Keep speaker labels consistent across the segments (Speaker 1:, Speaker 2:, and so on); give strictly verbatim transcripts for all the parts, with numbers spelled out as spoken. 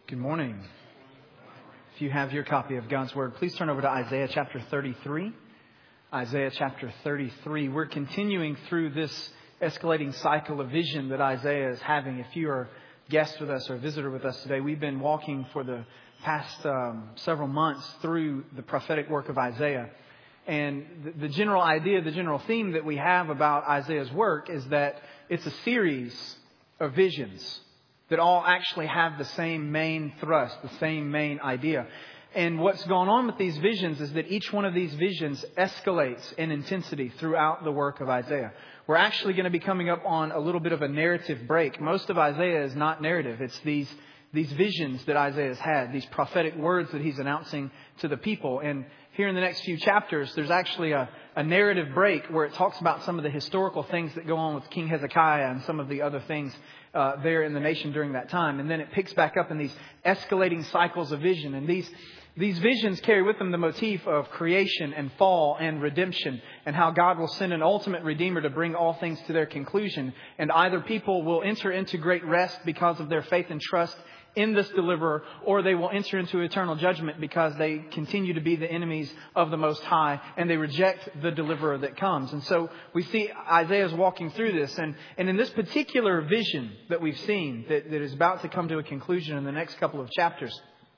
Speaker 1: Good morning. If you have your copy of God's Word, please turn over to Isaiah chapter thirty-three. Isaiah chapter thirty-three. We're continuing through this escalating cycle of vision that Isaiah is having. If you are a guest with us or a visitor with us today, we've been walking for the past um, several months through the prophetic work of Isaiah. And the, the general idea, the general theme that we have about Isaiah's work is that it's a series of visions that all actually have the same main thrust, the same main idea. And what's going on with these visions is that each one of these visions escalates in intensity throughout the work of Isaiah. We're actually going to be coming up on a little bit of a narrative break. Most of Isaiah is not narrative. It's these these visions that Isaiah has had, these prophetic words that he's announcing to the people. And here in the next few chapters, there's actually a, a narrative break where it talks about some of the historical things that go on with King Hezekiah and some of the other things uh, there in the nation during that time. And then it picks back up in these escalating cycles of vision. And these These visions carry with them the motif of creation and fall and redemption, and how God will send an ultimate Redeemer to bring all things to their conclusion. And either people will enter into great rest because of their faith and trust in this deliverer, or they will enter into eternal judgment because they continue to be the enemies of the Most High and they reject the deliverer that comes. And so we see Isaiah's walking through this. And, and in this particular vision that we've seen that, that is about to come to a conclusion in the next couple of chapters,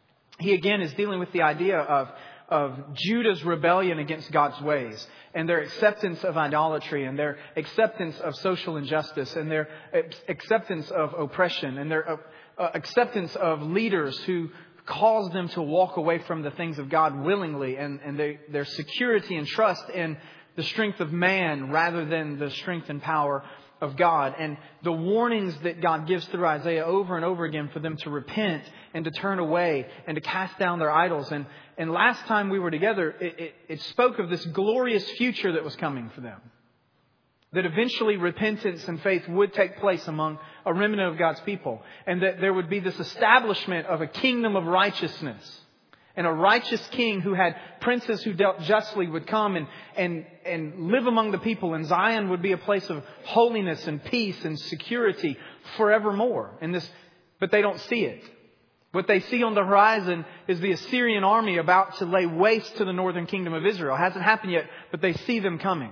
Speaker 1: he again is dealing with the idea of, of Judah's rebellion against God's ways and their acceptance of idolatry and their acceptance of social injustice and their acceptance of oppression and their uh, acceptance of leaders who cause them to walk away from the things of God willingly, and, and they, their security and trust in the strength of man rather than the strength and power of God, and the warnings that God gives through Isaiah over and over again for them to repent and to turn away and to cast down their idols. And, and last time we were together, it, it, it spoke of this glorious future that was coming for them. That eventually repentance and faith would take place among a remnant of God's people. And that there would be this establishment of a kingdom of righteousness. And a righteous king who had princes who dealt justly would come and, and, and live among the people. And Zion would be a place of holiness and peace and security forevermore. And this, but they don't see it. What they see on the horizon is the Assyrian army about to lay waste to the northern kingdom of Israel. It hasn't happened yet, but they see them coming.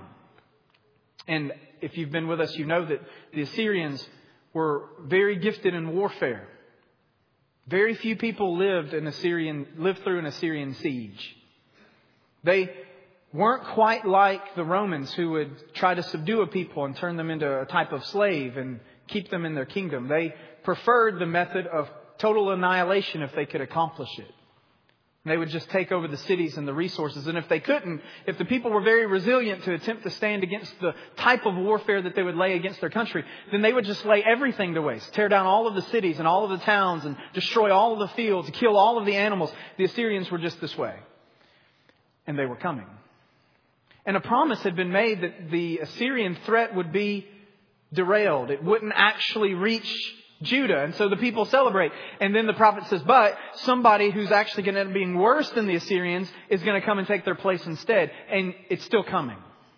Speaker 1: And if you've been with us, you know that the Assyrians were very gifted in warfare. Very few people lived an Assyrian lived through an Assyrian siege. They weren't quite like the Romans, who would try to subdue a people and turn them into a type of slave and keep them in their kingdom. They preferred the method of total annihilation if they could accomplish it. They would just take over the cities and the resources. And if they couldn't, if the people were very resilient to attempt to stand against the type of warfare that they would lay against their country, then they would just lay everything to waste. Tear down all of the cities and all of the towns and destroy all of the fields, kill all of the animals. The Assyrians were just this way. And they were coming. And a promise had been made that the Assyrian threat would be derailed. It wouldn't actually reach Judah. And so the people celebrate. And then the prophet says, but somebody who's actually going to end up being worse than the Assyrians is going to come and take their place instead. And it's still coming.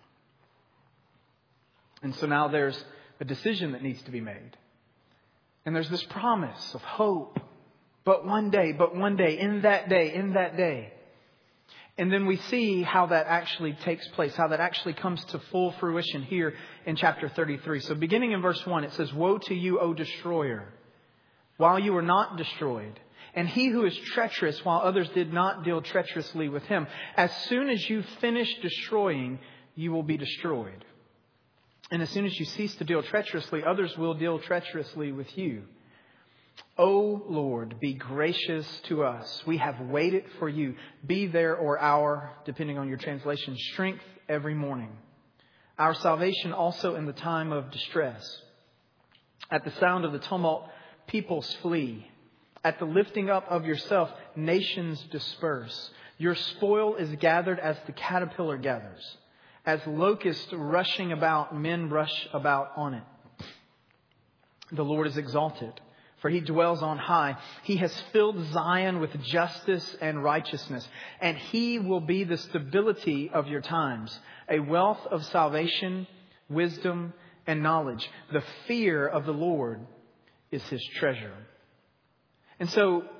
Speaker 1: And so now there's a decision that needs to be made. And there's this promise of hope. But one day, but one day, in that day, in that day. And then we see how that actually takes place, how that actually comes to full fruition here in chapter thirty-three. So beginning in verse one, it says, woe to you, O destroyer, while you were not destroyed, and he who is treacherous while others did not deal treacherously with him. As soon as you finish destroying, you will be destroyed. And as soon as you cease to deal treacherously, others will deal treacherously with you. O Lord, be gracious to us. We have waited for you. Be there or our, depending on your translation, strength every morning. Our salvation also in the time of distress. At the sound of the tumult, peoples flee. At the lifting up of yourself, nations disperse. Your spoil is gathered as the caterpillar gathers. As locusts rushing about, men rush about on it. The Lord is exalted, for he dwells on high. He has filled Zion with justice and righteousness, and he will be the stability of your times, a wealth of salvation, wisdom, and knowledge. The fear of the Lord is his treasure. And so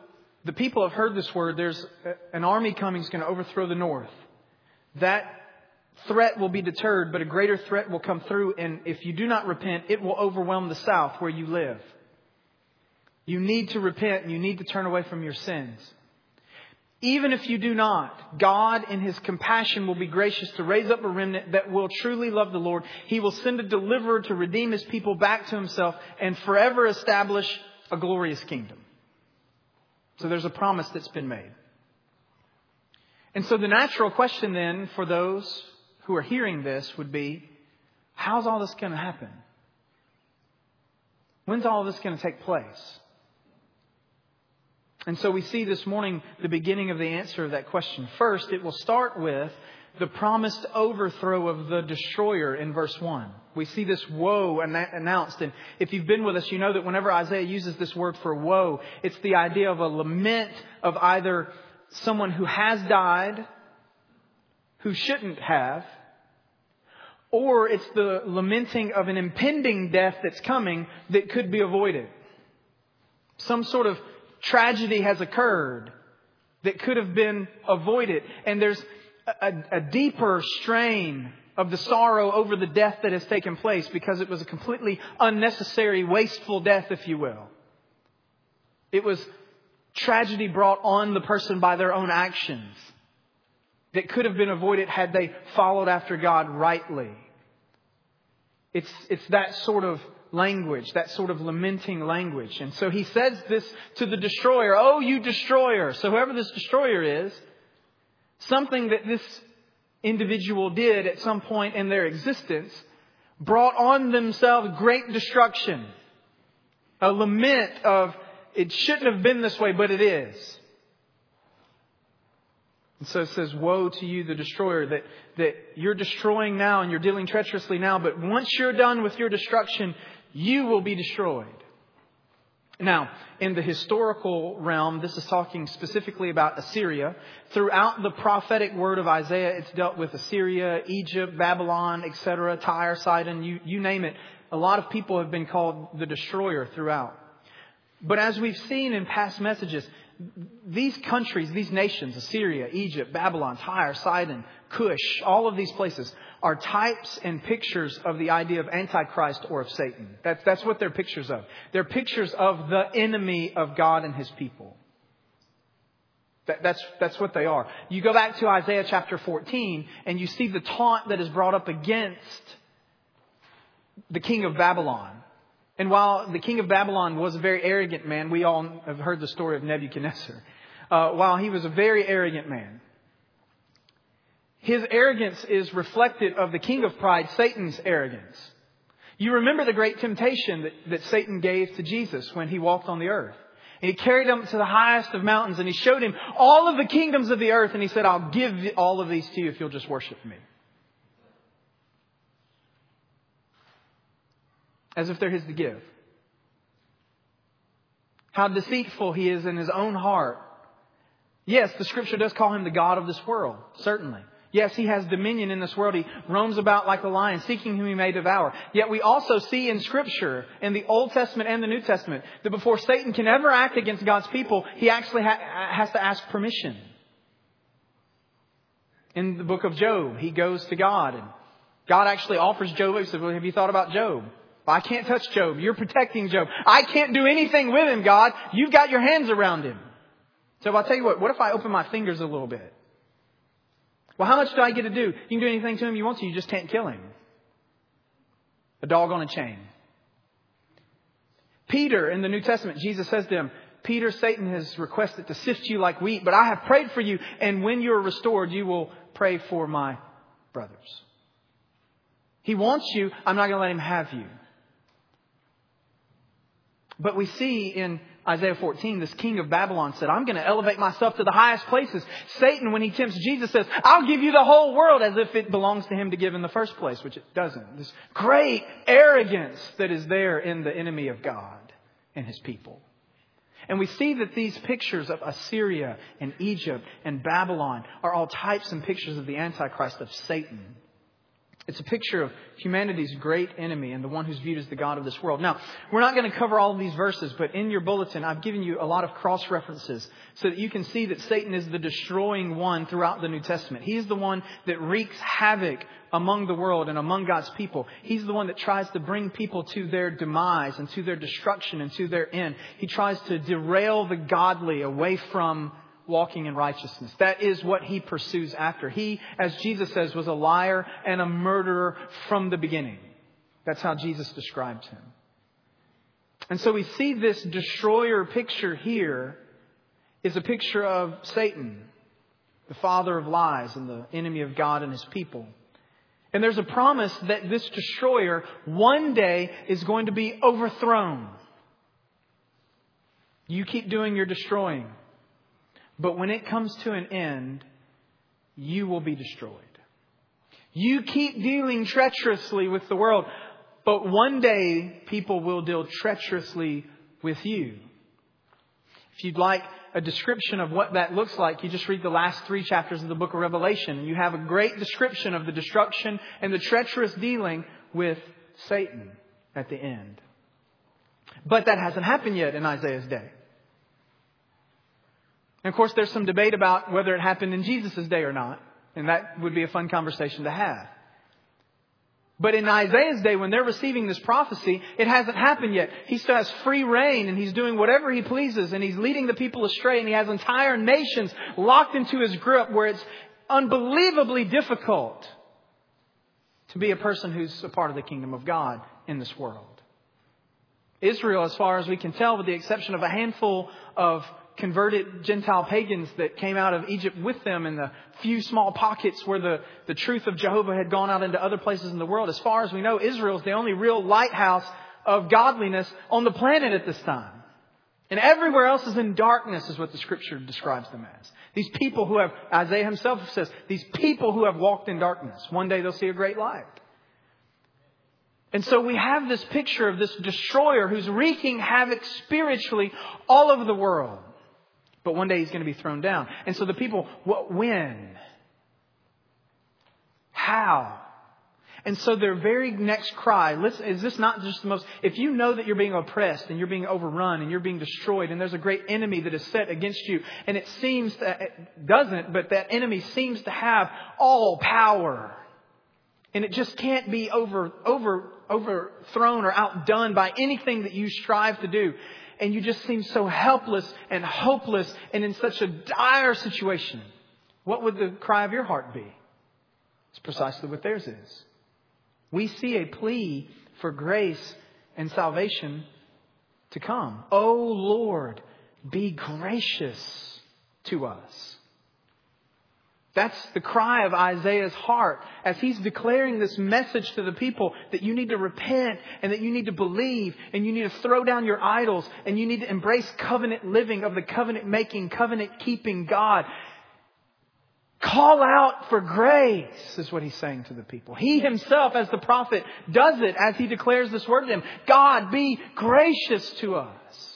Speaker 1: The people have heard this word. There's an army coming that's going to overthrow the north. That threat will be deterred, but a greater threat will come through. And if you do not repent, it will overwhelm the south where you live. You need to repent and you need to turn away from your sins. Even if you do not, God in His compassion will be gracious to raise up a remnant that will truly love the Lord. He will send a deliverer to redeem His people back to Himself and forever establish a glorious kingdom. So there's a promise that's been made. And so the natural question then for those who are hearing this would be, how's all this going to happen? When's all this going to take place? And so we see this morning the beginning of the answer of that question. First, it will start with the promised overthrow of the destroyer in verse one. We see this woe announced. And if you've been with us, you know that whenever Isaiah uses this word for woe, it's the idea of a lament of either someone who has died, who shouldn't have, or it's the lamenting of an impending death that's coming that could be avoided. Some sort of tragedy has occurred that could have been avoided. And there's a, a deeper strain of the sorrow over the death that has taken place because it was a completely unnecessary, wasteful death, if you will. It was tragedy brought on the person by their own actions that could have been avoided had they followed after God rightly. It's, it's that sort of language, that sort of lamenting language. And so he says this to the destroyer. Oh, you destroyer. So whoever this destroyer is, something that this individual did at some point in their existence brought on themselves great destruction. A lament of, it shouldn't have been this way, but it is. And so it says, woe to you, the destroyer, that, that you're destroying now and you're dealing treacherously now. But once you're done with your destruction, you will be destroyed. Now, in the historical realm, this is talking specifically about Assyria. Throughout the prophetic word of Isaiah, it's dealt with Assyria, Egypt, Babylon, et cetera, Tyre, Sidon, you, you name it. A lot of people have been called the destroyer throughout. But as we've seen in past messages, these countries, these nations, Assyria, Egypt, Babylon, Tyre, Sidon, Cush, all of these places are types and pictures of the idea of Antichrist or of Satan. That's, that's what they're pictures of. They're pictures of the enemy of God and His people. That, that's, that's what they are. You go back to Isaiah chapter fourteen and you see the taunt that is brought up against the king of Babylon. And while the king of Babylon was a very arrogant man, we all have heard the story of Nebuchadnezzar. Uh, while he was a very arrogant man, his arrogance is reflected of the king of pride, Satan's arrogance. You remember the great temptation that, that Satan gave to Jesus when He walked on the earth. And He carried him to the highest of mountains and He showed him all of the kingdoms of the earth. And He said, I'll give all of these to you if you'll just worship me. As if they're His to give. How deceitful he is in his own heart. Yes, the Scripture does call him the God of this world. Certainly. Yes, he has dominion in this world. He roams about like a lion, seeking whom he may devour. Yet we also see in Scripture, in the Old Testament and the New Testament, that before Satan can ever act against God's people, he actually ha- has to ask permission. In the book of Job, he goes to God. And God actually offers Job. He said, well, have you thought about Job? Well, I can't touch Job. You're protecting Job. I can't do anything with him, God. You've got your hands around him. So I'll tell you what, what if I open my fingers a little bit? Well, how much do I get to do? You can do anything to him you want to. You just can't kill him. A dog on a chain. Peter in the New Testament, Jesus says to him, Peter, Satan has requested to sift you like wheat, but I have prayed for you. And when you are restored, you will pray for my brothers. He wants you. I'm not going to let him have you. But we see in Isaiah fourteen, this king of Babylon said, I'm going to elevate myself to the highest places. Satan, when he tempts Jesus, says, I'll give you the whole world, as if it belongs to him to give in the first place, which it doesn't. This great arrogance that is there in the enemy of God and His people. And we see that these pictures of Assyria and Egypt and Babylon are all types and pictures of the Antichrist, of Satan. It's a picture of humanity's great enemy and the one who's viewed as the God of this world. Now, we're not going to cover all of these verses, but in your bulletin, I've given you a lot of cross-references so that you can see that Satan is the destroying one throughout the New Testament. He is the one that wreaks havoc among the world and among God's people. He's the one that tries to bring people to their demise and to their destruction and to their end. He tries to derail the godly away from walking in righteousness. That is what he pursues after. He, as Jesus says, was a liar and a murderer from the beginning. That's how Jesus described him. And so we see this destroyer picture here is a picture of Satan, the father of lies and the enemy of God and his people. And there's a promise that this destroyer one day is going to be overthrown. You keep doing your destroying. But when it comes to an end, you will be destroyed. You keep dealing treacherously with the world, but one day people will deal treacherously with you. If you'd like a description of what that looks like, you just read the last three chapters of the book of Revelation. And you have a great description of the destruction and the treacherous dealing with Satan at the end. But that hasn't happened yet in Isaiah's day. And of course, there's some debate about whether it happened in Jesus' day or not. And that would be a fun conversation to have. But in Isaiah's day, when they're receiving this prophecy, it hasn't happened yet. He still has free reign and he's doing whatever he pleases and he's leading the people astray and he has entire nations locked into his grip where it's unbelievably difficult to be a person who's a part of the kingdom of God in this world. Israel, as far as we can tell, with the exception of a handful of converted Gentile pagans that came out of Egypt with them in the few small pockets where the, the truth of Jehovah had gone out into other places in the world. As far as we know, Israel is the only real lighthouse of godliness on the planet at this time. And everywhere else is in darkness is what the scripture describes them as. These people who have, Isaiah himself says, these people who have walked in darkness, one day they'll see a great light. And so we have this picture of this destroyer who's wreaking havoc spiritually all over the world. But one day he's going to be thrown down. And so the people, what, when? How? And so their very next cry, listen, is this not just the most, if you know that you're being oppressed and you're being overrun and you're being destroyed and there's a great enemy that is set against you and it seems that it doesn't, but that enemy seems to have all power and it just can't be over, over, overthrown or outdone by anything that you strive to do. And you just seem so helpless and hopeless and in such a dire situation. What would the cry of your heart be? It's precisely what theirs is. We see a plea for grace and salvation to come. Oh Lord, be gracious to us. That's the cry of Isaiah's heart as he's declaring this message to the people that you need to repent and that you need to believe and you need to throw down your idols and you need to embrace covenant living of the covenant making, covenant keeping God. Call out for grace is what he's saying to the people. He himself as the prophet does it as he declares this word to them. God, be gracious to us.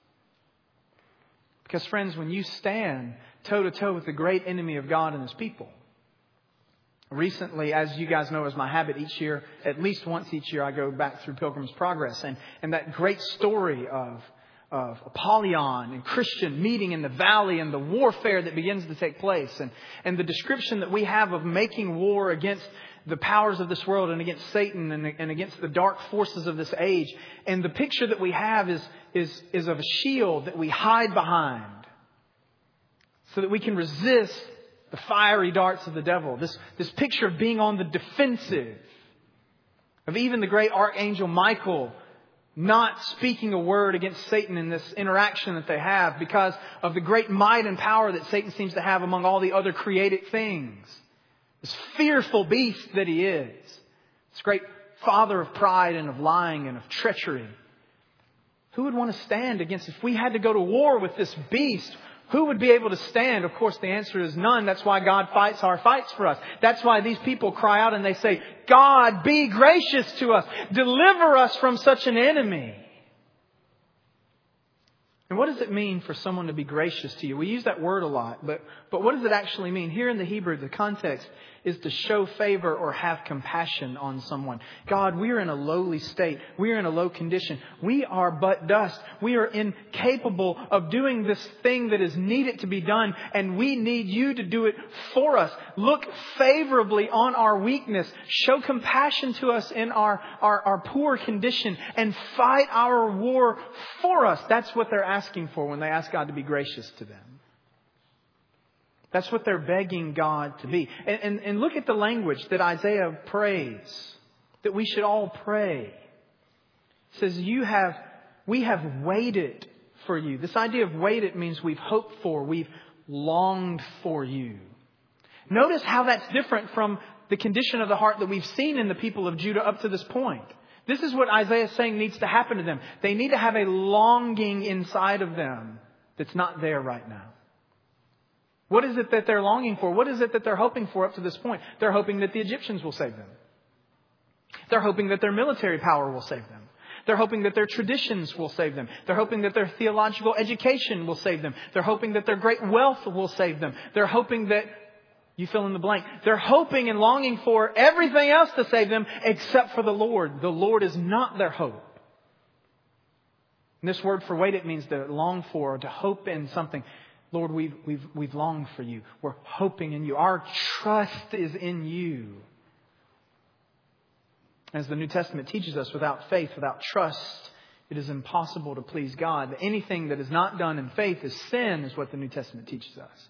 Speaker 1: Because friends, when you stand toe to toe with the great enemy of God and his people. Recently, as you guys know, is my habit each year, at least once each year, I go back through Pilgrim's Progress. And, and that great story of, of Apollyon and Christian meeting in the valley and the warfare that begins to take place. And, and the description that we have of making war against the powers of this world and against Satan and, and against the dark forces of this age. And the picture that we have is, is, is of a shield that we hide behind, so that we can resist the fiery darts of the devil. This, this picture of being on the defensive. Of even the great archangel Michael not speaking a word against Satan in this interaction that they have because of the great might and power that Satan seems to have among all the other created things. This fearful beast that he is. This great father of pride and of lying and of treachery. Who would want to stand against, if we had to go to war with this beast, who would be able to stand? Of course, the answer is none. That's why God fights our fights for us. That's why these people cry out and they say, God, be gracious to us. Deliver us from such an enemy. And what does it mean for someone to be gracious to you? We use that word a lot, but, but what does it actually mean? Here in the Hebrew, the context is to show favor or have compassion on someone. God, we are in a lowly state. We are in a low condition. We are but dust. We are incapable of doing this thing that is needed to be done. And we need you to do it for us. Look favorably on our weakness. Show compassion to us in our, our, our poor condition. And fight our war for us. That's what they're asking for when they ask God to be gracious to them. That's what they're begging God to be. And, and, and look at the language that Isaiah prays, that we should all pray. It says, "You have, we have waited for you." This idea of waited means we've hoped for, we've longed for you. Notice how that's different from the condition of the heart that we've seen in the people of Judah up to this point. This is what Isaiah is saying needs to happen to them. They need to have a longing inside of them that's not there right now. What is it that they're longing for? What is it that they're hoping for up to this point? They're hoping that the Egyptians will save them. They're hoping that their military power will save them. They're hoping that their traditions will save them. They're hoping that their theological education will save them. They're hoping that their great wealth will save them. They're hoping that, you fill in the blank, they're hoping and longing for everything else to save them except for the Lord. The Lord is not their hope. And this word for wait, it means to long for, or to hope in something. Lord, we've, we've, we've longed for you. We're hoping in you. Our trust is in you. As the New Testament teaches us, without faith, without trust, it is impossible to please God. Anything that is not done in faith is sin, is what the New Testament teaches us.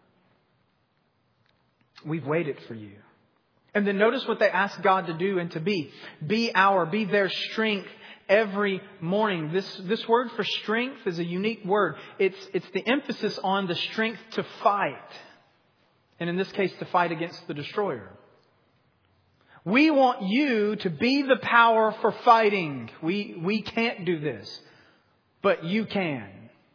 Speaker 1: We've waited for you. And then notice what they ask God to do and to be. Be our, be their strength every morning. This, this word for strength is a unique word. It's, it's the emphasis on the strength to fight. And in this case, to fight against the destroyer. We want you to be the power for fighting. We, we can't do this, but you can.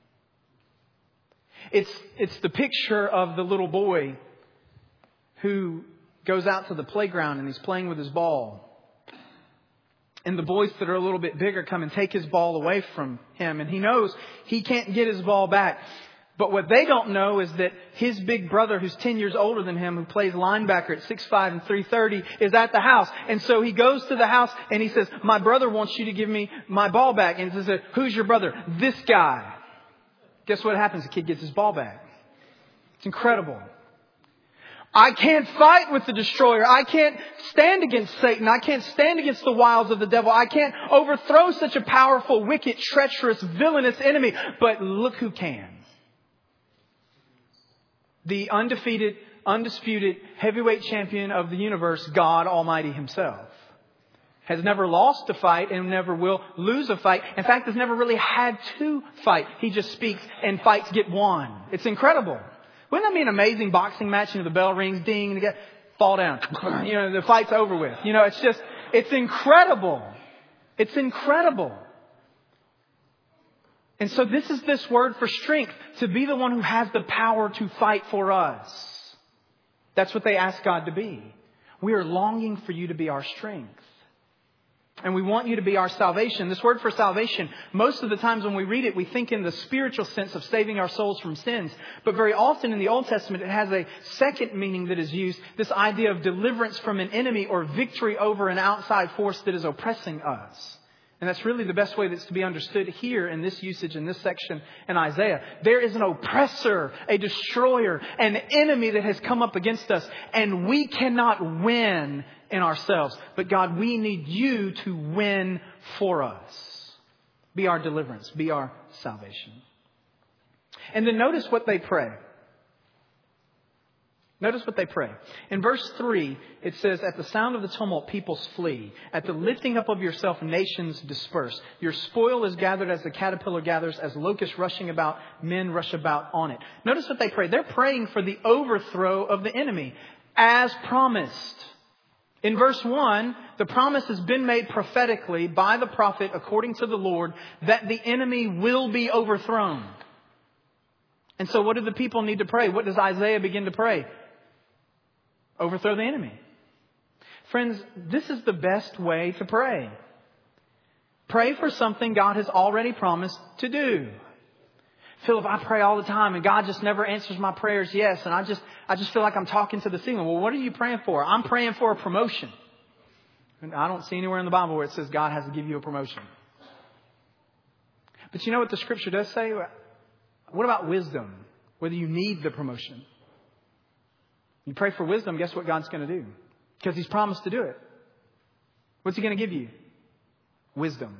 Speaker 1: It's, it's the picture of the little boy who goes out to the playground and he's playing with his ball. And the boys that are a little bit bigger come and take his ball away from him. And he knows he can't get his ball back. But what they don't know is that his big brother, who's ten years older than him, who plays linebacker at six five and three thirty, is at the house. And so he goes to the house and he says, "My brother wants you to give me my ball back." And he says, "Who's your brother?" "This guy." Guess what happens? The kid gets his ball back. It's incredible. I can't fight with the destroyer. I can't stand against Satan. I can't stand against the wiles of the devil. I can't overthrow such a powerful, wicked, treacherous, villainous enemy. But look who can. The undefeated, undisputed heavyweight champion of the universe, God Almighty Himself, has never lost a fight and never will lose a fight. In fact, has never really had to fight. He just speaks and fights get won. It's incredible. Wouldn't that be an amazing boxing match? You know, the bell rings, ding, and you get fall down. You know, the fight's over with. You know, it's just, it's incredible. It's incredible. And so this is this word for strength, to be the one who has the power to fight for us. That's what they ask God to be. We are longing for you to be our strength. And we want you to be our salvation. This word for salvation, most of the times when we read it, we think in the spiritual sense of saving our souls from sins. But very often in the Old Testament, it has a second meaning that is used. This idea of deliverance from an enemy or victory over an outside force that is oppressing us. And that's really the best way that's to be understood here in this usage, in this section in Isaiah. There is an oppressor, a destroyer, an enemy that has come up against us. And we cannot win in ourselves. But God, we need you to win for us. Be our deliverance. Be our salvation. And then notice what they pray. Notice what they pray. In verse three, it says, "At the sound of the tumult, peoples flee. At the lifting up of yourself, nations disperse. Your spoil is gathered as the caterpillar gathers, as locusts rushing about, men rush about on it." Notice what they pray. They're praying for the overthrow of the enemy, as promised. In verse one, the promise has been made prophetically by the prophet, according to the Lord, that the enemy will be overthrown. And so what do the people need to pray? What does Isaiah begin to pray? Overthrow the enemy. Friends, this is the best way to pray. Pray for something God has already promised to do. Philip, I pray all the time and God just never answers my prayers. Yes. And I just, I just feel like I'm talking to the ceiling. Well, what are you praying for? I'm praying for a promotion. And I don't see anywhere in the Bible where it says God has to give you a promotion. But you know what the scripture does say? What about wisdom? Whether you need the promotion. You pray for wisdom, guess what God's going to do? Because He's promised to do it. What's He going to give you? Wisdom.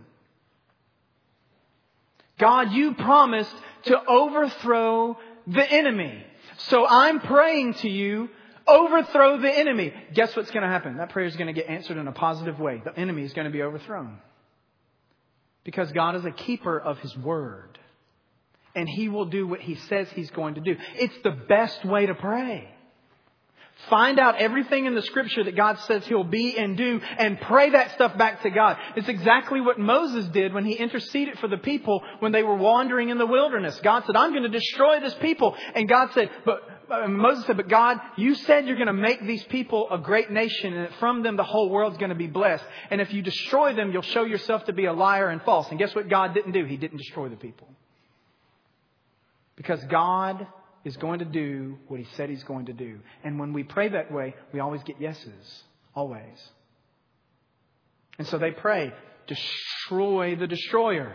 Speaker 1: God, you promised to overthrow the enemy. So I'm praying to you, overthrow the enemy. Guess what's going to happen? That prayer is going to get answered in a positive way. The enemy is going to be overthrown. Because God is a keeper of His word. And He will do what He says He's going to do. It's the best way to pray. Find out everything in the scripture that God says He'll be and do and pray that stuff back to God. It's exactly what Moses did when he interceded for the people when they were wandering in the wilderness. God said, I'm going to destroy this people. And God said, but uh, Moses said, but God, you said you're going to make these people a great nation and that from them the whole world's going to be blessed. And if you destroy them, you'll show yourself to be a liar and false. And guess what God didn't do? He didn't destroy the people. Because God is going to do what He said He's going to do. And when we pray that way, we always get yeses. Always. And so they pray, destroy the destroyer.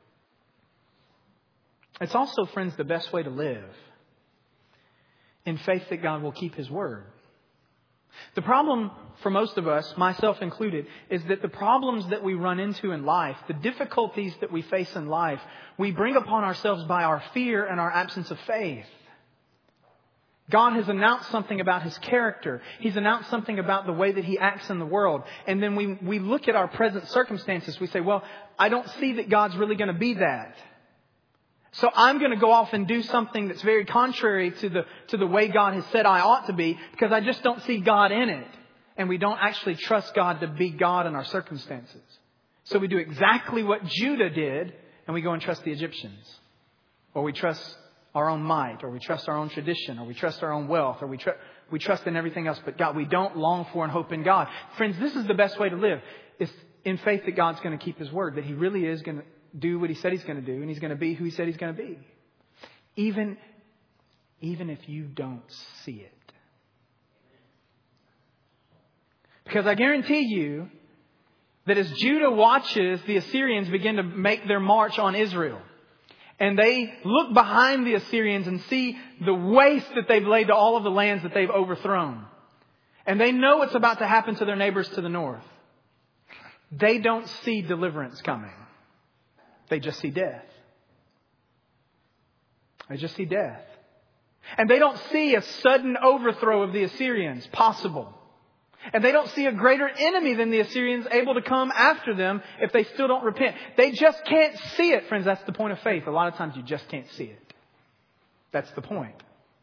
Speaker 1: It's also, friends, the best way to live. In faith that God will keep His word. The problem for most of us, myself included, is that the problems that we run into in life, the difficulties that we face in life, we bring upon ourselves by our fear and our absence of faith. God has announced something about His character. He's announced something about the way that He acts in the world. And then we, we look at our present circumstances. We say, well, I don't see that God's really going to be that. So I'm going to go off and do something that's very contrary to the, to the way God has said I ought to be because I just don't see God in it. And we don't actually trust God to be God in our circumstances. So we do exactly what Judah did and we go and trust the Egyptians. Or we trust our own might, or we trust our own tradition, or we trust our own wealth, or we, tr- we trust in everything else but God. We don't long for and hope in God. Friends, this is the best way to live. It's in faith that God's going to keep His word, that He really is going to do what He said He's going to do, and He's going to be who He said He's going to be. Even, even if you don't see it. Because I guarantee you that as Judah watches the Assyrians begin to make their march on Israel, and they look behind the Assyrians and see the waste that they've laid to all of the lands that they've overthrown. And they know what's about to happen to their neighbors to the north. They don't see deliverance coming. They just see death. They just see death. And they don't see a sudden overthrow of the Assyrians possible. And they don't see a greater enemy than the Assyrians able to come after them if they still don't repent. They just can't see it, friends. That's the point of faith. A lot of times you just can't see it. That's the point.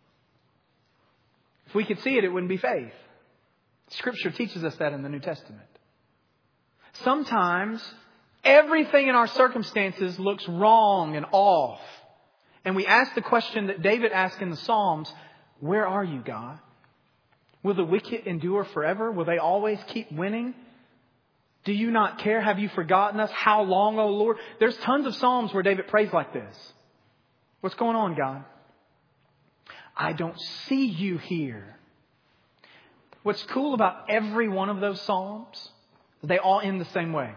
Speaker 1: If we could see it, it wouldn't be faith. Scripture teaches us that in the New Testament. Sometimes everything in our circumstances looks wrong and off. And we ask the question that David asked in the Psalms, where are you, God? Will the wicked endure forever? Will they always keep winning? Do you not care? Have you forgotten us? How long, O Lord? There's tons of Psalms where David prays like this. What's going on, God? I don't see you here. What's cool about every one of those Psalms, they all end the same way.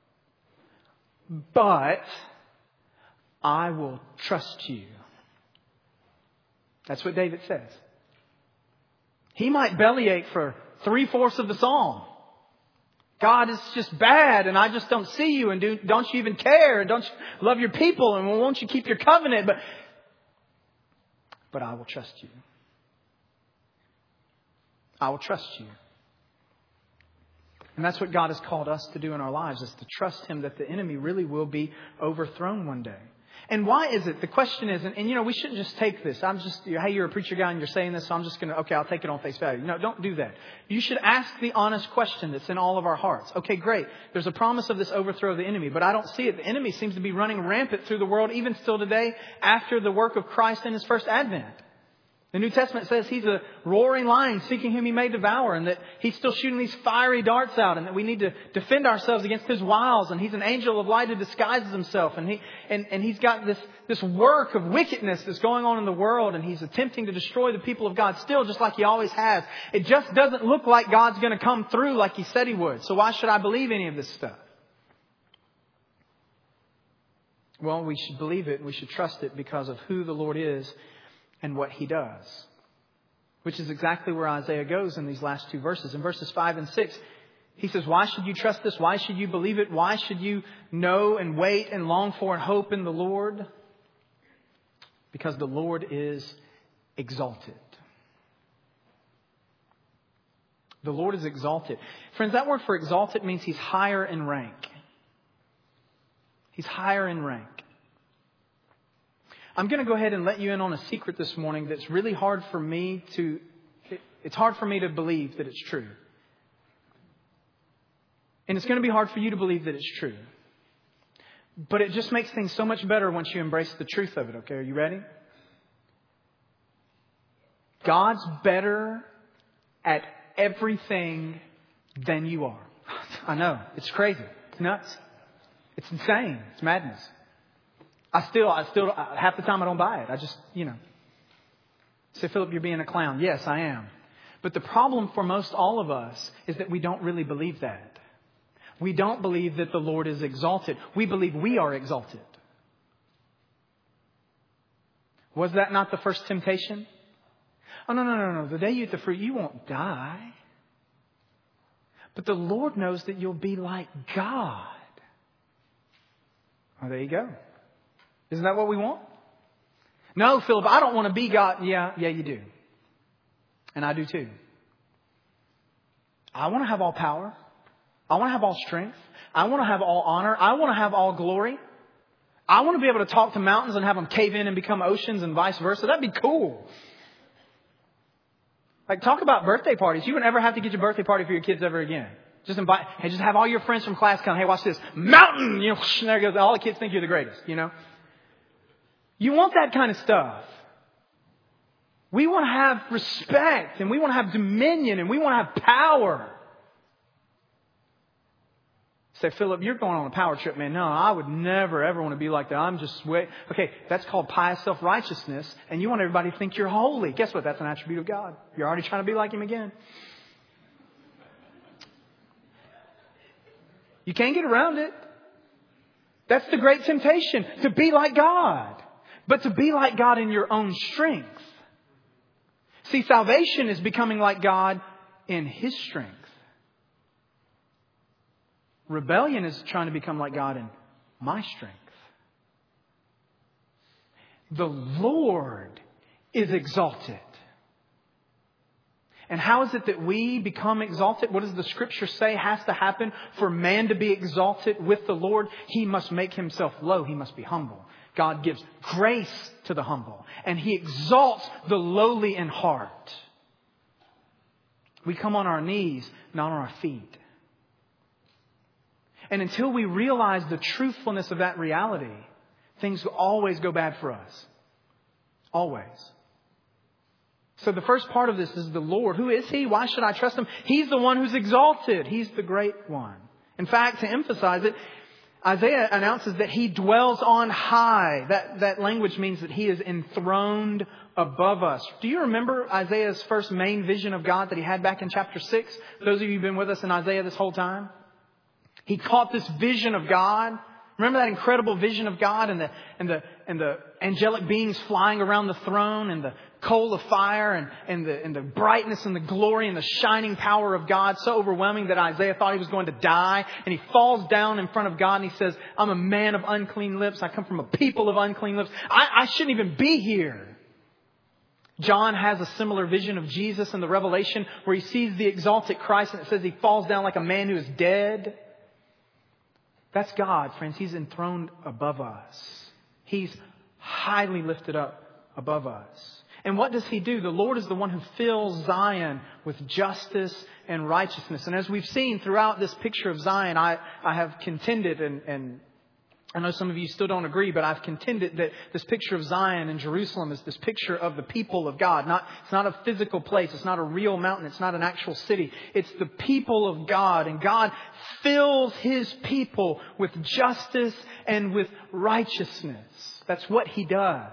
Speaker 1: But I will trust you. That's what David says. He might bellyache for three-fourths of the psalm. God, it's just bad and I just don't see you and do, don't you even care and don't you love your people and won't you keep your covenant? But, but I will trust you. I will trust you. And that's what God has called us to do in our lives, is to trust Him that the enemy really will be overthrown one day. And why is it? The question is, and, and you know, we shouldn't just take this. I'm just, hey, you're a preacher guy and you're saying this, so I'm just going to, okay, I'll take it on face value. No, don't do that. You should ask the honest question that's in all of our hearts. Okay, great. There's a promise of this overthrow of the enemy, but I don't see it. The enemy seems to be running rampant through the world, even still today, after the work of Christ in His first advent. The New Testament says He's a roaring lion seeking whom He may devour, and that He's still shooting these fiery darts out, and that we need to defend ourselves against His wiles. And He's an angel of light who disguises Himself. And, he, and, and He's got this, this work of wickedness that's going on in the world, and He's attempting to destroy the people of God still, just like He always has. It just doesn't look like God's going to come through like He said He would. So why should I believe any of this stuff? Well, we should believe it and we should trust it because of who the Lord is and what He does. Which is exactly where Isaiah goes in these last two verses. In verses five and six, he says, why should you trust this? Why should you believe it? Why should you know and wait and long for and hope in the Lord? Because the Lord is exalted. The Lord is exalted. Friends, that word for exalted means He's higher in rank. He's higher in rank. I'm going to go ahead and let you in on a secret this morning that's really hard for me to, it's hard for me to believe that it's true. And it's going to be hard for you to believe that it's true. But it just makes things so much better once you embrace the truth of it, okay? Are you ready? God's better at everything than you are. I know. It's crazy. It's nuts. It's insane. It's madness. I still, I still, half the time I don't buy it. I just, you know. Say, Philip, you're being a clown. Yes, I am. But the problem for most all of us is that we don't really believe that. We don't believe that the Lord is exalted. We believe we are exalted. Was that not the first temptation? Oh, no, no, no, no. The day you eat the fruit, you won't die. But the Lord knows that you'll be like God. Oh, there you go. Isn't that what we want? No, Philip, I don't want to be God. Yeah, yeah, you do. And I do too. I want to have all power. I want to have all strength. I want to have all honor. I want to have all glory. I want to be able to talk to mountains and have them cave in and become oceans and vice versa. That'd be cool. Like, talk about birthday parties. You would never have to get your birthday party for your kids ever again. Just invite, hey, just have all your friends from class come. Hey, watch this. Mountain! You know, there goes. All the kids think you're the greatest, you know. You want that kind of stuff. We want to have respect and we want to have dominion and we want to have power. Say, Philip, you're going on a power trip, man. No, I would never, ever want to be like that. I'm just sweat. Okay, that's called pious self-righteousness. And you want everybody to think you're holy. Guess what? That's an attribute of God. You're already trying to be like Him again. You can't get around it. That's the great temptation, to be like God. But to be like God in your own strength. See, salvation is becoming like God in His strength. Rebellion is trying to become like God in my strength. The Lord is exalted. And how is it that we become exalted? What does the Scripture say has to happen for man to be exalted with the Lord? He must make himself low. He must be humble. God gives grace to the humble. And He exalts the lowly in heart. We come on our knees, not on our feet. And until we realize the truthfulness of that reality, things will always go bad for us. Always. So the first part of this is the Lord. Who is He? Why should I trust Him? He's the one who's exalted. He's the great one. In fact, to emphasize it, Isaiah announces that He dwells on high. That, that language means that He is enthroned above us. Do you remember Isaiah's first main vision of God that he had back in chapter six? Those of you who've been with us in Isaiah this whole time. He caught this vision of God. Remember that incredible vision of God and the and the and the angelic beings flying around the throne and the coal of fire and, and the and the brightness and the glory and the shining power of God, so overwhelming that Isaiah thought he was going to die. And he falls down in front of God and he says, I'm a man of unclean lips. I come from a people of unclean lips. I, I shouldn't even be here. John has a similar vision of Jesus in the Revelation where he sees the exalted Christ and it says he falls down like a man who is dead. That's God, friends. He's enthroned above us. He's highly lifted up above us. And what does He do? The Lord is the one who fills Zion with justice and righteousness. And as we've seen throughout this picture of Zion, I, I have contended and, and I know some of you still don't agree, but I've contended that this picture of Zion and Jerusalem is this picture of the people of God. Not, it's not a physical place. It's not a real mountain. It's not an actual city. It's the people of God. And God fills His people with justice and with righteousness. That's what He does.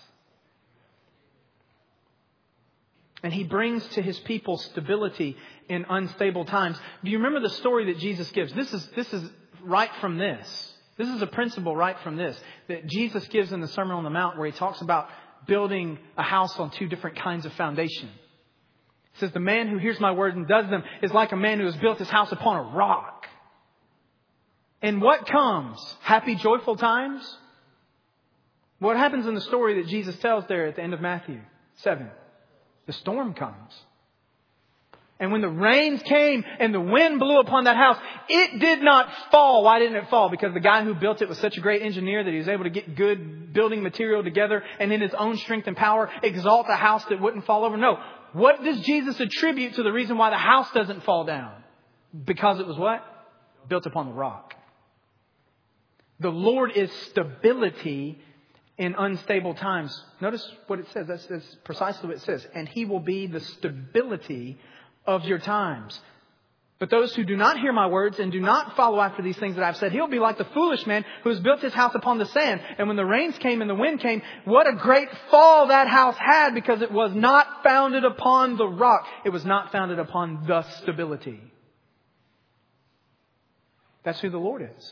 Speaker 1: And He brings to His people stability in unstable times. Do you remember the story that Jesus gives? This is, this is right from this. This is a principle right from this that Jesus gives in the Sermon on the Mount, where He talks about building a house on two different kinds of foundation. It says, the man who hears my word and does them is like a man who has built his house upon a rock. And what comes? Happy, joyful times? What happens in the story that Jesus tells there at the end of Matthew seven? The storm comes. And when the rains came and the wind blew upon that house, it did not fall. Why didn't it fall? Because the guy who built it was such a great engineer that he was able to get good building material together and in his own strength and power exalt a house that wouldn't fall over. No. What does Jesus attribute to the reason why the house doesn't fall down? Because it was what? Built upon the rock. The Lord is stability in unstable times. Notice what it says. That's, that's precisely what it says. And He will be the stability of your times. But those who do not hear my words and do not follow after these things that I've said, he'll be like the foolish man who has built his house upon the sand. And when the rains came and the wind came, what a great fall that house had, because it was not founded upon the rock. It was not founded upon the stability. That's who the Lord is.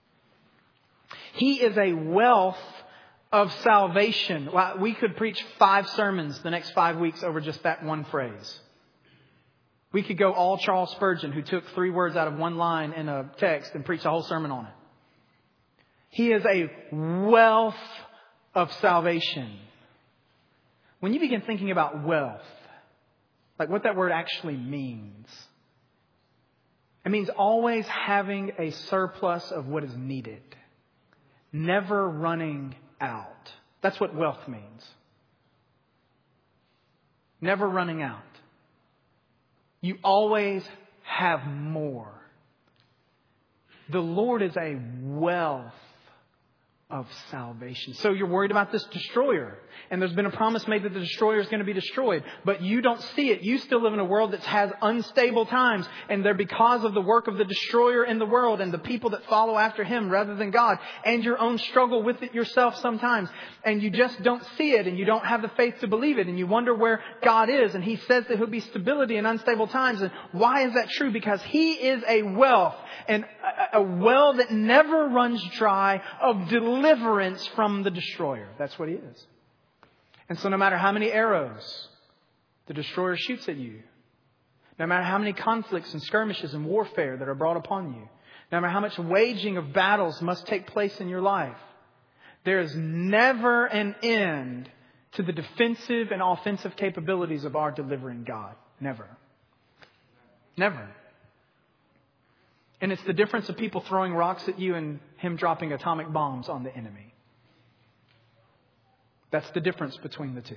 Speaker 1: He is a wealth of salvation. We could preach five sermons the next five weeks over just that one phrase. We could go all Charles Spurgeon, who took three words out of one line in a text and preached a whole sermon on it. He is a wealth of salvation. When you begin thinking about wealth, like what that word actually means, it means always having a surplus of what is needed. Never running out. That's what wealth means. Never running out. You always have more. The Lord is a wealth of salvation. So you're worried about this destroyer. And there's been a promise made that the destroyer is going to be destroyed. But you don't see it. You still live in a world that has unstable times. And they're because of the work of the destroyer in the world and the people that follow after him rather than God. And your own struggle with it yourself sometimes. And you just don't see it. And you don't have the faith to believe it. And you wonder where God is. And He says that He'll be stability in unstable times. And why is that true? Because He is a wealth. And a well that never runs dry of deliverance from the destroyer. That's what He is. And so no matter how many arrows the destroyer shoots at you, no matter how many conflicts and skirmishes and warfare that are brought upon you, no matter how much waging of battles must take place in your life, there is never an end to the defensive and offensive capabilities of our delivering God. Never. Never. And it's the difference of people throwing rocks at you and Him dropping atomic bombs on the enemy. That's the difference between the two.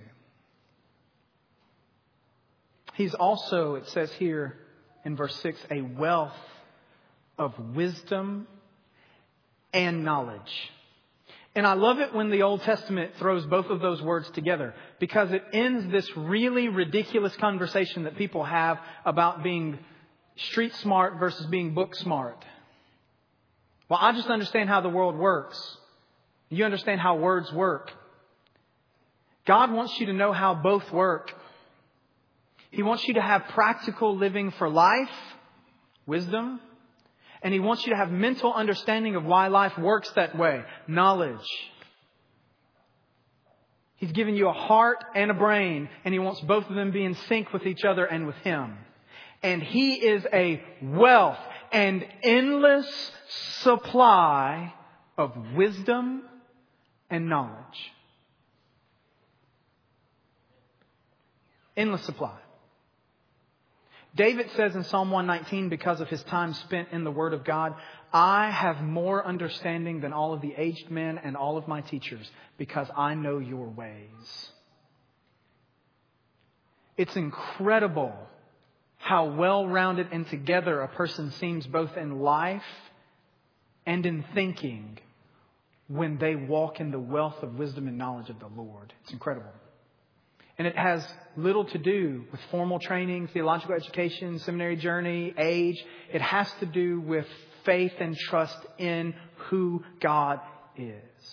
Speaker 1: He's also, it says here in verse six, a wealth of wisdom and knowledge. And I love it when the Old Testament throws both of those words together, because it ends this really ridiculous conversation that people have about being street smart versus being book smart. Well, I just understand how the world works. You understand how words work. God wants you to know how both work. He wants you to have practical living for life, wisdom, and He wants you to have mental understanding of why life works that way, knowledge. He's given you a heart and a brain, and He wants both of them to be in sync with each other and with Him. And He is a wealth and endless supply of wisdom and knowledge. Endless supply. David says in Psalm one nineteen, because of his time spent in the Word of God, I have more understanding than all of the aged men and all of my teachers, because I know your ways. It's incredible how well-rounded and together a person seems both in life and in thinking when they walk in the wealth of wisdom and knowledge of the Lord. It's incredible. And it has little to do with formal training, theological education, seminary journey, age. It has to do with faith and trust in who God is.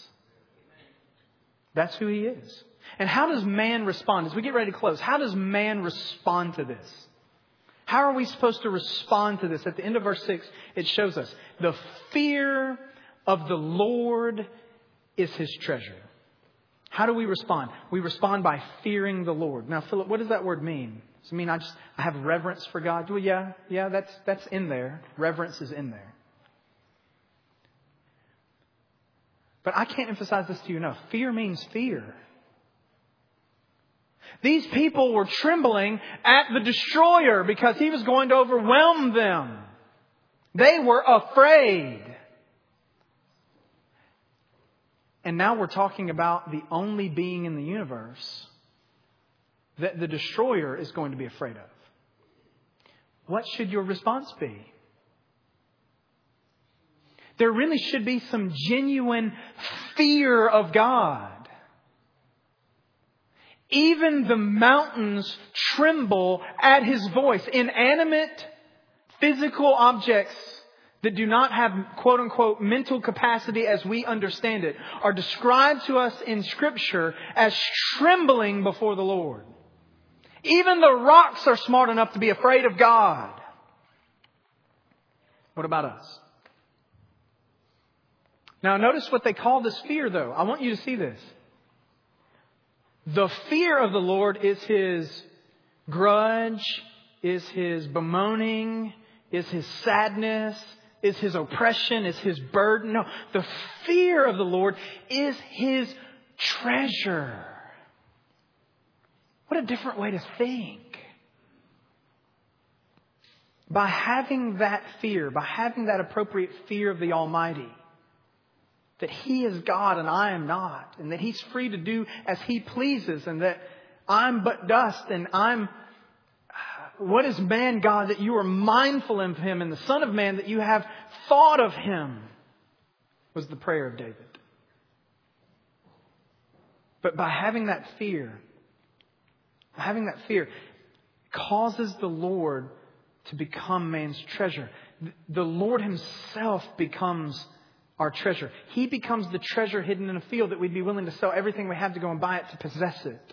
Speaker 1: That's who He is. And how does man respond? As we get ready to close, how does man respond to this? How are we supposed to respond to this? At the end of verse six, it shows us the fear of the Lord is His treasure. How do we respond? We respond by fearing the Lord. Now, Philip, what does that word mean? Does it mean I just I have reverence for God? Well, yeah, yeah, that's that's in there. Reverence is in there. But I can't emphasize this to you enough. Fear means fear. These people were trembling at the destroyer because he was going to overwhelm them. They were afraid. And now we're talking about the only being in the universe that the destroyer is going to be afraid of. What should your response be? There really should be some genuine fear of God. Even the mountains tremble at His voice. Inanimate, physical objects that do not have quote unquote mental capacity as we understand it are described to us in Scripture as trembling before the Lord. Even the rocks are smart enough to be afraid of God. What about us? Now notice what they call this fear though. I want you to see this. The fear of the Lord is His grudge, is His bemoaning, is His sadness, is His oppression, is His burden. No, the fear of the Lord is His treasure. What a different way to think. By having that fear, by having that appropriate fear of the Almighty, that He is God and I am not, and that He's free to do as He pleases, and that I'm but dust and I'm... What is man, God, that you are mindful of Him, and the Son of Man that you have thought of Him, was the prayer of David. But by having that fear, having that fear causes the Lord to become man's treasure. The Lord Himself becomes our treasure. He becomes the treasure hidden in a field that we'd be willing to sell everything we have to go and buy it to possess it.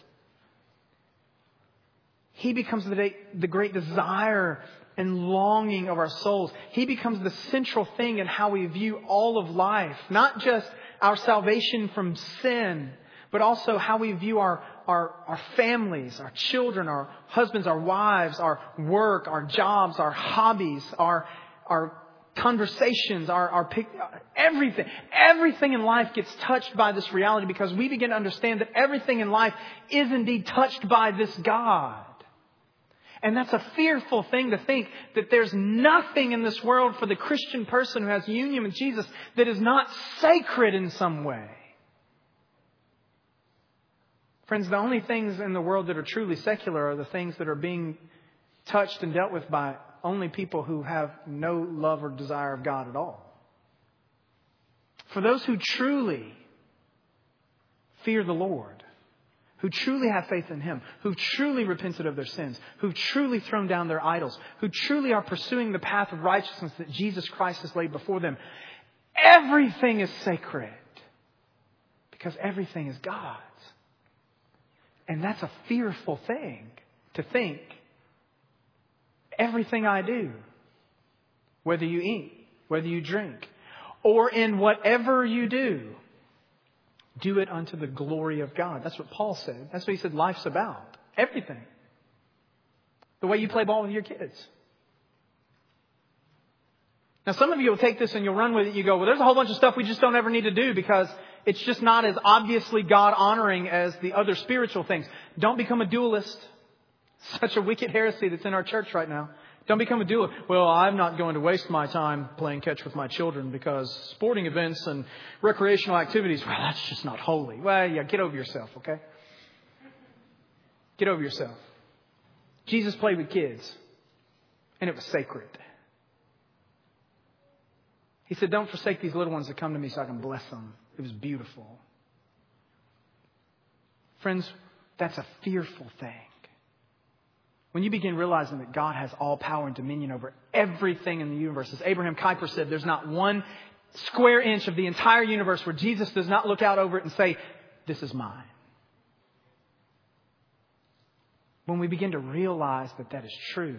Speaker 1: He becomes the, the great desire and longing of our souls. He becomes the central thing in how we view all of life. Not just our salvation from sin, but also how we view our, our, our families, our children, our husbands, our wives, our work, our jobs, our hobbies, our, our conversations, our, our everything. Everything in life gets touched by this reality because we begin to understand that everything in life is indeed touched by this God. And that's a fearful thing to think that there's nothing in this world for the Christian person who has union with Jesus that is not sacred in some way. Friends, the only things in the world that are truly secular are the things that are being touched and dealt with by only people who have no love or desire of God at all. For those who truly fear the Lord, who truly have faith in Him, who truly repented of their sins, who've truly thrown down their idols, who truly are pursuing the path of righteousness that Jesus Christ has laid before them, everything is sacred because everything is God's. And that's a fearful thing to think. Everything I do, whether you eat, whether you drink, or in whatever you do, do it unto the glory of God. That's what Paul said. That's what he said life's about. Everything. The way you play ball with your kids. Now, some of you will take this and you'll run with it. You go, well, there's a whole bunch of stuff we just don't ever need to do because it's just not as obviously God-honoring as the other spiritual things. Don't become a dualist. Such a wicked heresy that's in our church right now. Don't become a dualist. Well, I'm not going to waste my time playing catch with my children because sporting events and recreational activities, well, that's just not holy. Well, yeah, get over yourself, okay? Get over yourself. Jesus played with kids, and it was sacred. He said, don't forsake these little ones that come to me so I can bless them. It was beautiful. Friends, that's a fearful thing. When you begin realizing that God has all power and dominion over everything in the universe, as Abraham Kuyper said, there's not one square inch of the entire universe where Jesus does not look out over it and say, this is mine. When we begin to realize that that is true,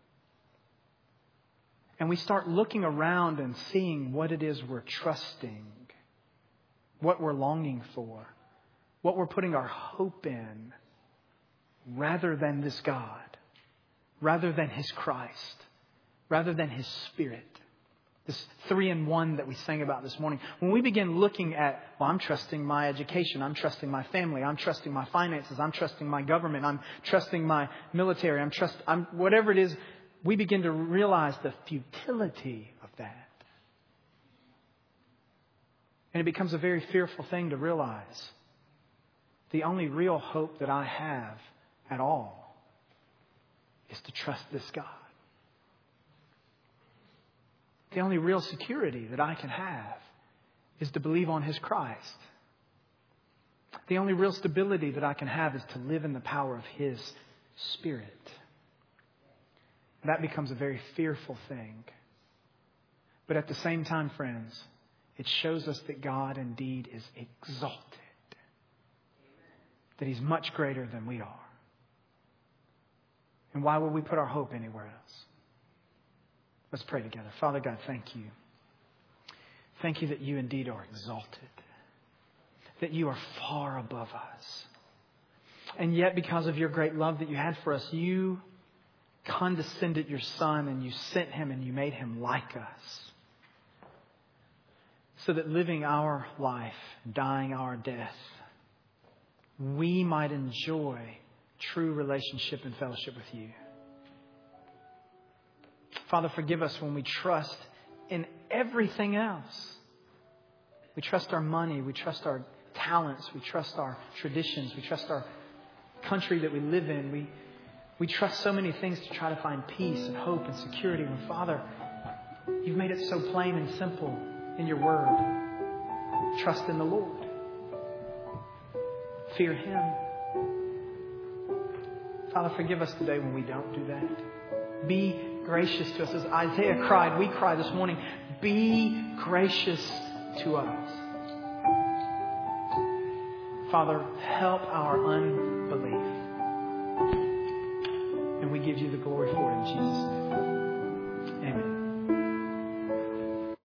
Speaker 1: and we start looking around and seeing what it is we're trusting, what we're longing for, what we're putting our hope in, rather than this God, rather than His Christ, rather than His Spirit. This three in one that we sang about this morning. When we begin looking at, well, I'm trusting my education. I'm trusting my family. I'm trusting my finances. I'm trusting my government. I'm trusting my military. I'm trust, I'm, whatever it is, we begin to realize the futility of that. And it becomes a very fearful thing to realize. The only real hope that I have at all is to trust this God. The only real security that I can have is to believe on His Christ. The only real stability that I can have is to live in the power of His Spirit. That becomes a very fearful thing. But at the same time, friends, it shows us that God indeed is exalted. That He's much greater than we are. And why would we put our hope anywhere else? Let's pray together. Father God, thank you. Thank you that you indeed are exalted. That you are far above us. And yet, because of your great love that you had for us, you condescended your Son and you sent Him and you made Him like us. So that living our life, dying our death, we might enjoy true relationship and fellowship with you. Father, forgive us when we trust in everything else. We trust our money. We trust our talents. We trust our traditions. We trust our country that we live in. We, we trust so many things to try to find peace and hope and security. And Father, you've made it so plain and simple in your word. Trust in the Lord. Fear Him. Father, forgive us today when we don't do that. Be gracious to us. As Isaiah cried, we cry this morning, be gracious to us. Father, help our unbelief. And we give you the glory for it in Jesus' name.